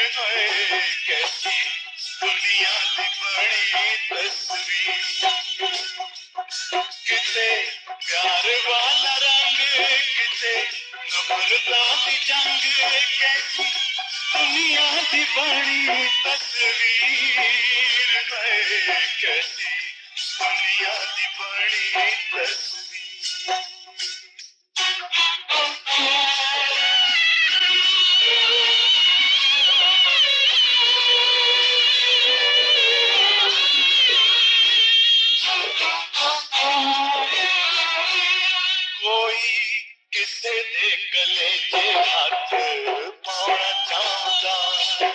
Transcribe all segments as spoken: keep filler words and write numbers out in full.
है कैसी दुनिया दी बड़ी तस्वीर किते प्यार वाला रंग किते नफरतां दी जंग कैसी दुनिया दी बड़ी तस्वीर है कैसी दुनिया दी बड़ी तस्वीर कोई किसे दे कलेजे हाथ पाना चाहता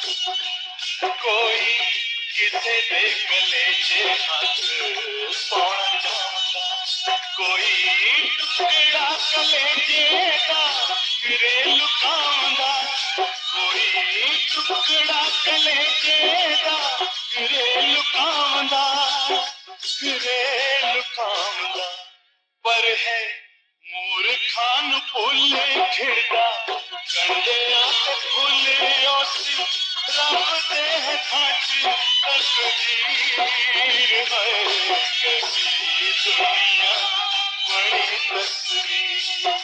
कोई किसे दे कलेजे हाथ पाना चाहता कोई टुकड़ा कलेजे का फिरे लुकांदा कोई टुकड़ा कलेजे का फिरे लुकांदा फिरे लुकांदा पर है मूर्खां नूं भुल्ले खिड़दा कंडियां ते फुल्ले उस रब दे हत्थ तकदीर है कैसी दुनिया बड़ी तस्वीर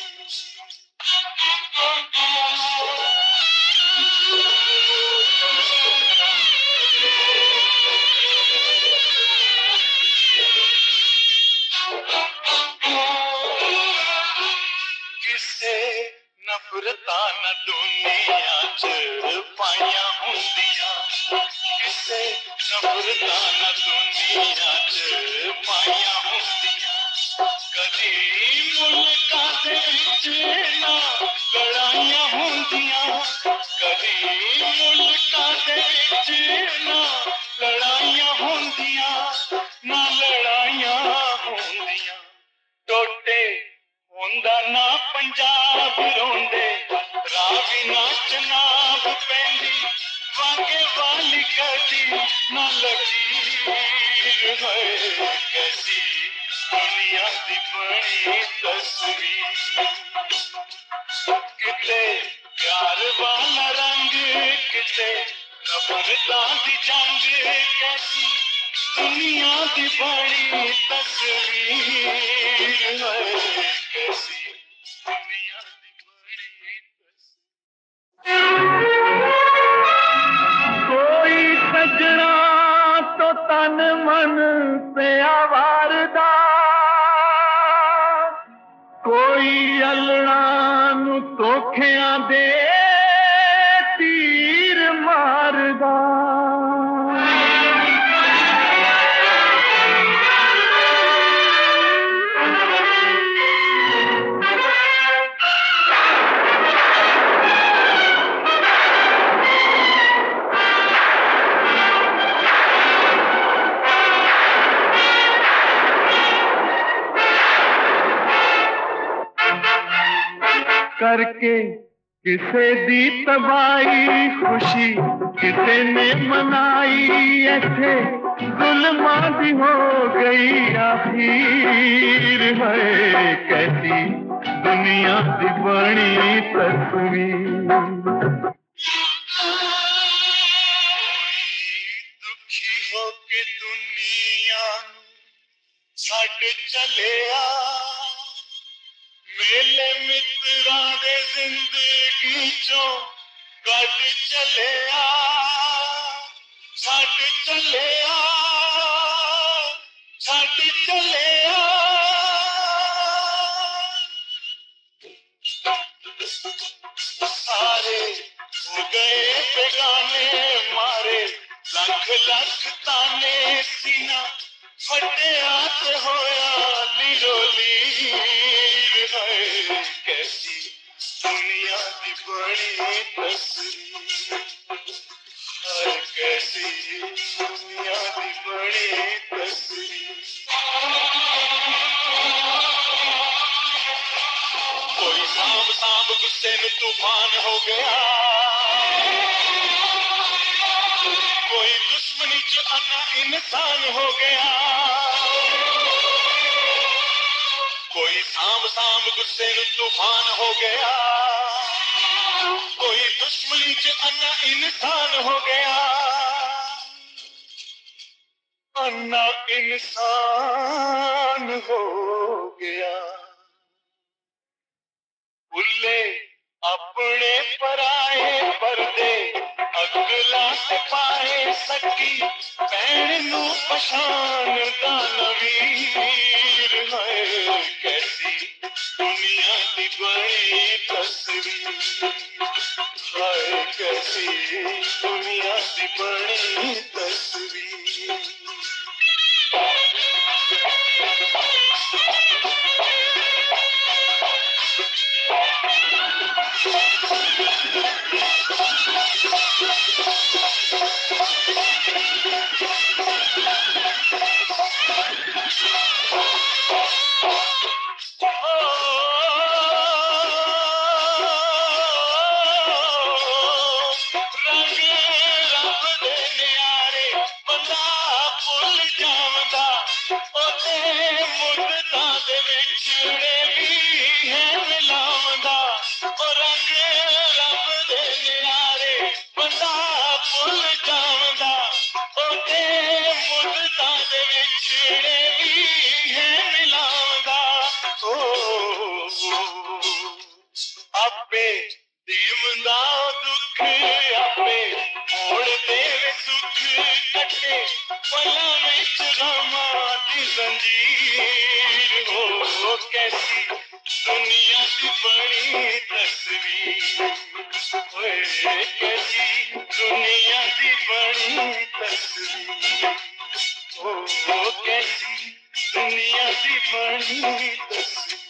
किसे नफरतां न दुनिया च पाइयां हुंदियां किसे नफरतां न दुनिया च पाइयां हुंदियां कदी मुल्कां दे विच ना लड़ाइयां हुंदियां कदी मुल्कां दे विच ना लड़ाइयां हुंदियां ना लड़ाइयां हुंदियां टोटे होंदा ना पंजाब रोंदे रावी ना चनाब पैंदी वागे वाली कदी ना लकीर है कैसी दुनिया दी बड़ी तस्वीर किते प्यार वाला रंग किते नफरतां दी जंग कैसी दुनिया दी बड़ी तस्वीर है कैसी दुनिया दी बड़ी तस्वीर कोई सजना तो तन मन पे आवारदा कोई अलना नू धोखियां दे तीर मारदा करके किसे दी तबाही खुशी किसे ने मनाई ऐसे जुल्मां दी हो गई आखिर है कैसी दुनिया दी बड़ी तस्वीर दुखी हो के दुनिया छड़ चलिया मेले मित्रां दे जिंदगी चों कट चलिया छड़ चलिया छड़ चलिया सारे हो गए बेगाने मारे लख लख ताने सीना फटिया ते होया लीरो लीर है कैसी दुनिया दी बड़ी तस्वीर है कैसी दुनिया दी बड़ी तस्वीर कोई सांब सांब गुस्से में तूफान हो गया कोई दुश्मनी च अन्ना इंसान हो गया कोई सांब सांब गुस्से में तूफान हो गया कोई दुश्मनी च अन्ना इंसान हो गया, अन्ना इंसान हो गया। भुले अपने पराए पर्दे, अगला ते पाए सकी भैन नू पछाणदा नवीर है। कैसी दुनिया दी बनी तस्वीर हाय, कैसी दुनिया दी बनी तस्वीर। आपे देवंदा दुख, आपे मोड़ देवे सुख, कटे पलां विच गमां दी जंजीर हो। कैसी दुनिया दी बनी तस्वीर ओए, कैसी दुनिया दी बनी तस्वीर ओ, कैसी दुनिया दी बनी तस्वीर।